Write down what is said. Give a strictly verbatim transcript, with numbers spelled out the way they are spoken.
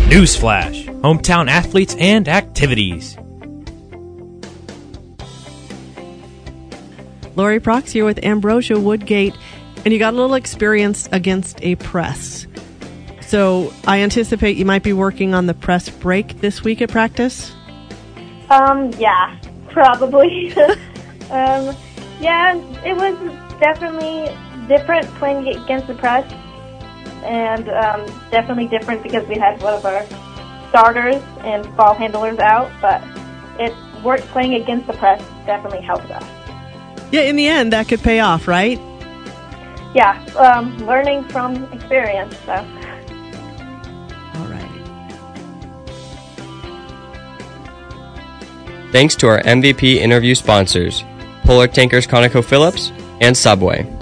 Newsflash: hometown athletes and activities. Lori Prox here with Ambrosia Woodgate, and you got a little experience against a press. So I anticipate you might be working on the press break this week at practice? Um, yeah, probably. um, yeah, it was definitely different playing against the press, and um, definitely different because we had one of our starters and ball handlers out, but it worked. Playing against the press definitely helped us. Yeah, in the end, that could pay off, right? Yeah, um, learning from experience, so. All right. Thanks to our M V P interview sponsors, Polar Tankers ConocoPhillips and Subway.